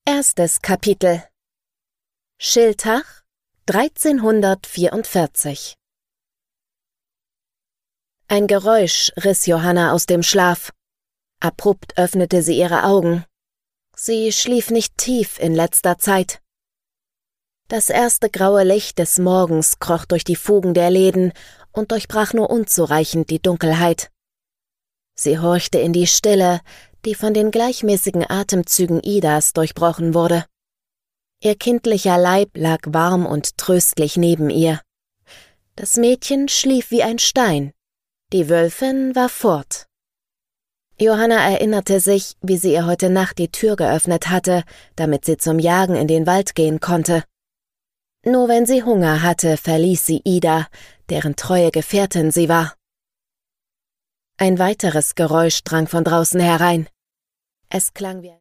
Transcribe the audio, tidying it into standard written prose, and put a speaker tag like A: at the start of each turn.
A: Erstes Kapitel. Schiltach, 1344. Ein Geräusch riss Johanna aus dem Schlaf. Abrupt öffnete sie ihre Augen. Sie schlief nicht tief in letzter Zeit. Das erste graue Licht des Morgens kroch durch die Fugen der Läden und durchbrach nur unzureichend die Dunkelheit. Sie horchte in die Stille, die von den gleichmäßigen Atemzügen Idas durchbrochen wurde. Ihr kindlicher Leib lag warm und tröstlich neben ihr. Das Mädchen schlief wie ein Stein. Die Wölfin war fort. Johanna erinnerte sich, wie sie ihr heute Nacht die Tür geöffnet hatte, damit sie zum Jagen in den Wald gehen konnte. Nur wenn sie Hunger hatte, verließ sie Ida, deren treue Gefährtin sie war. Ein weiteres Geräusch drang von draußen herein. Es klang wie